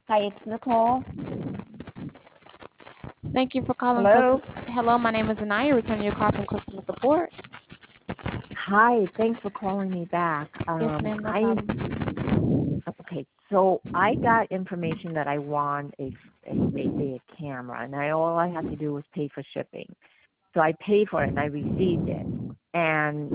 Hi, it's Nicole. Thank you for calling Hello. customer. Hello, my name is Anaya. Returning your call from customer support. Hi, thanks for calling me back. Yes, ma'am. No I problem. okay. So I got information that I want a camera, and all I have to do was pay for shipping. So I paid for it, and I received it, and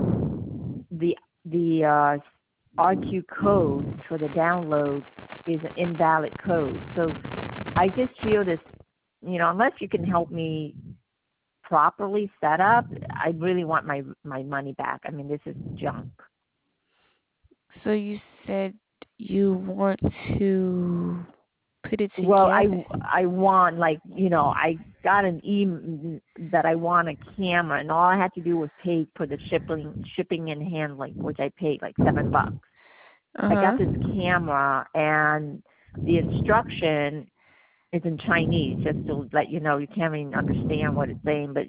the RQ code for the download is an invalid code. So I just feel this, unless you can help me properly set up, I really want my money back. I mean, this is junk. So you said you want to put it Well, together. I want, I got an email that I want a camera, and all I had to do was pay for the shipping and handling, which I paid like $7. I got Uh this huh. camera, and the instruction is in Chinese, just to let you know. You can't even understand what it's saying, but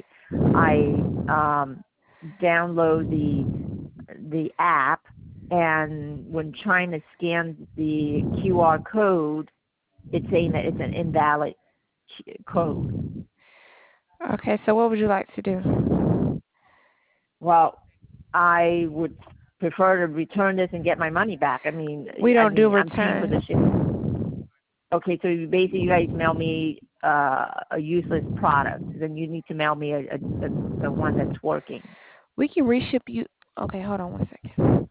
I download the app, and when trying to scan the QR code, it's saying that it's an invalid code. Okay. So what would you like to do? Well, I would prefer to return this and get my money back. I mean, We I don't do mean, I'm paying for the ship. returns. Okay, so basically, you guys mail me a useless product. Then you need to mail me a one that's working. We can reship you. Okay, hold on 1 second.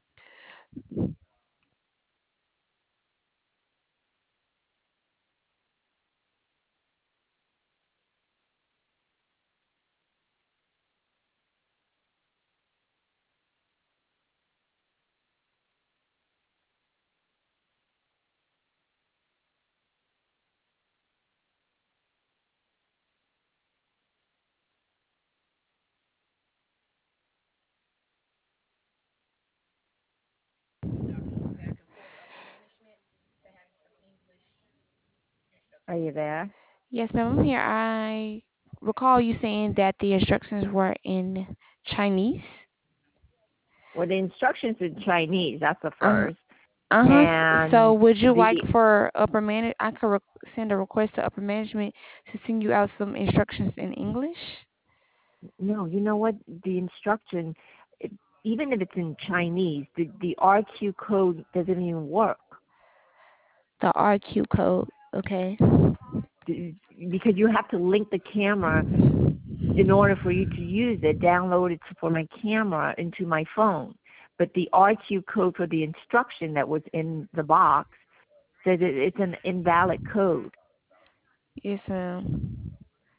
Are you there? Yes, ma'am. I'm here. I recall you saying that the instructions were in Chinese. Well, the instructions in Chinese. That's the Uh first. huh. So And would you like the for upper manage? I could send a request to upper management to send you out some instructions in English. no, you know what? The instruction, it, even if it's in Chinese, the RQ code doesn't even work. The RQ code. Okay. Because you have to link the camera in order for you to use it, download it for my camera into my phone. But the RQ code for the instruction that was in the box says it's an invalid code. Yes, ma'am.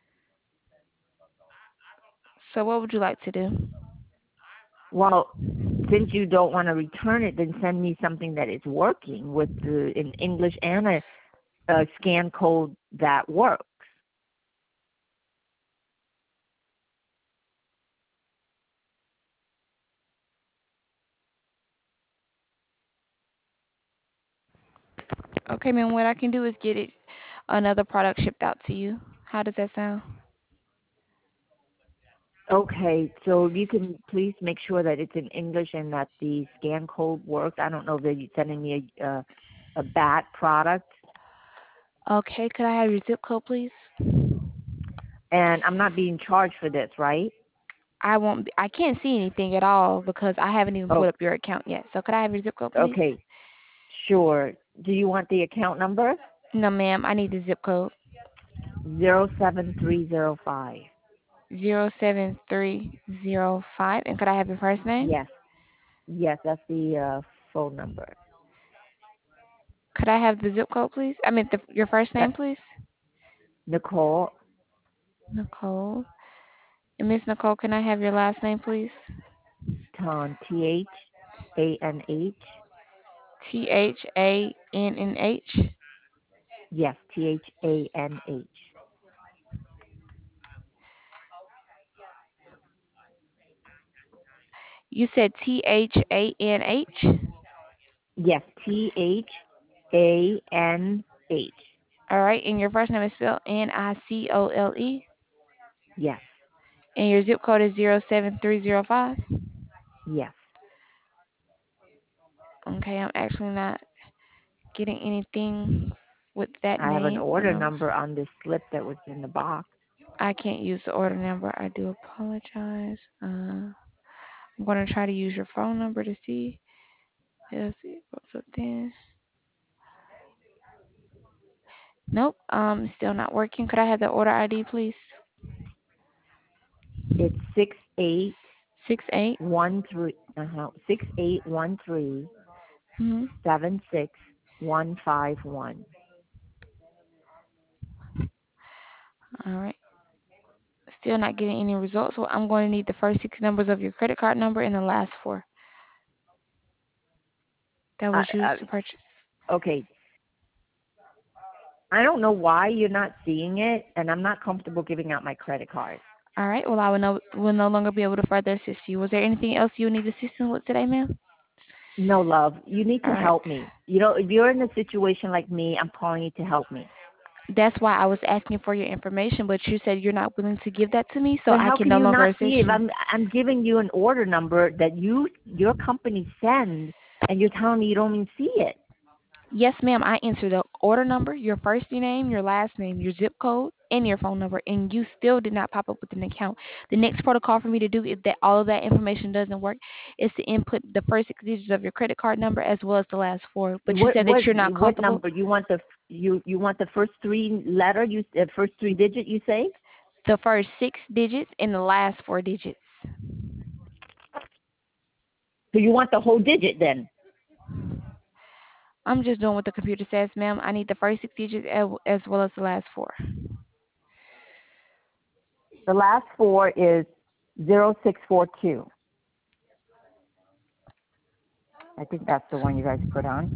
So what would you like to do? Well, since you don't want to return it, then send me something that is working with in English and a scan code that works. Okay, ma'am. What I can do is get it another product shipped out to you. How does that sound? Okay, so you can please make sure that it's in English and that the scan code works. I don't know if you're sending me a bad product, Okay. Could I have your zip code, please? and I'm not being charged for this, right? I won't. I can't see anything at all because I haven't even Oh, pulled up your account yet. So could I have your zip code, please? okay, sure. Do you want the account number? No, ma'am. I need the zip code. 07305. 07305. And could I have your first name? Yes, yes, that's the phone number. Could I have the zip code, please? I mean, your first name, That please? Nicole, Nicole. And Miss Nicole, can I have your last name, please? THANH. THANNH. Yes, THANH. You said THANH? Yes, THANH. All right. And your first name is spelled Nicole. Yes, And your zip code is 07305. yes. Okay, I'm actually not getting anything with that I have an name. order number on this slip that was in the box. I can't use the order number. I do apologize. I'm going to try to use your phone number to see. Let's see what's up there. Nope. Still not working. Could I have the order ID, please? It's 68. 6813 Mm-hmm. 76151. All right. Still not getting any results. So I'm going to need the first 6 numbers of your credit card number and the last 4 that was used to purchase. Okay. I don't know why you're not seeing it, and I'm not comfortable giving out my credit card. All right. Well, I will no longer be able to further assist you. Was there anything else you need assistance with today, ma'am? No, love. You need to All right. help me. You know, if you're in a situation like me, I'm calling you to help me. That's why I was asking for your information, but you said you're not willing to give that to me, so But I how can can no you longer not assist see if you. I'm giving you an order number that your company sends, and you're telling me you don't even see it? Yes, ma'am. I entered the order number, your first name, your last name, your zip code, and your phone number, and you still did not pop up with an account. The next protocol for me to do, if that all of that information doesn't work, is to input the first 6 digits of your credit card number as well as the last 4. But you said that you're not What comfortable. number you want you want the first 3 letter first 3 digit you say? The first 6 digits and the last 4 digits. So you want the whole digit then? I'm just doing what the computer says, ma'am. I need the first 6 digits as well as the last 4. The last 4 is 0642. I think that's the one you guys put on.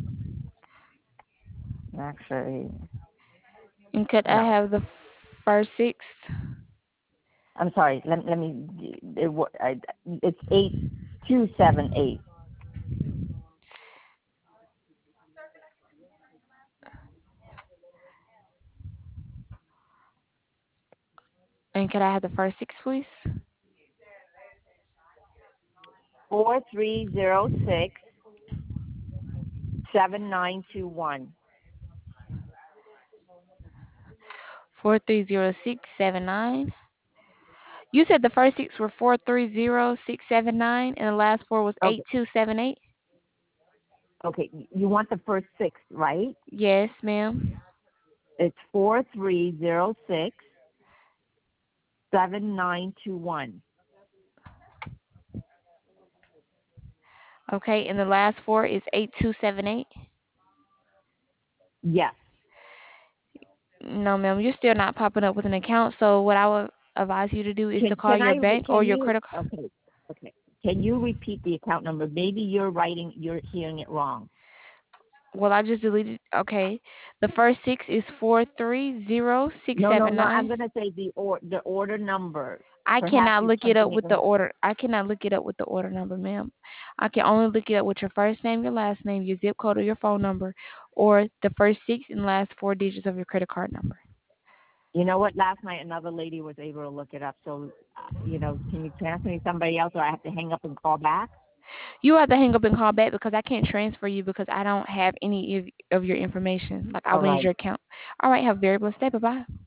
Actually, And could I no. have the first 6? I'm sorry. Let me. It's 8278. And could I have the first 6, please? 4306 7921. 430679. You said the first 6 were 430679 and the last 4 was Okay. 8278? Okay. You want the first 6, right? Yes, ma'am. It's 4306 7921. Okay, and the last 4 is 8278? Yes. No, ma'am. You're still not popping up with an account, so what I would advise you to do is to call your bank or Can your you credit card. okay. Can you repeat the account number? Maybe you're hearing it wrong. Well, I just deleted. Okay. The first 6 is No, no. 430679. I'm gonna say the order number. I Perhaps cannot you're look it up punching it with the wrong. order. I cannot look it up with the order number, ma'am. I can only look it up with your first name, your last name, your zip code, or your phone number, or the first 6 and last 4 digits of your credit card number. You know what? Last night another lady was able to look it up. So, can you transfer me to somebody else, or I have to hang up and call back? You have to hang up and call back because I can't transfer you because I don't have any of your information. Like I All will need right. your account. All right. Have a very blessed day. Bye bye.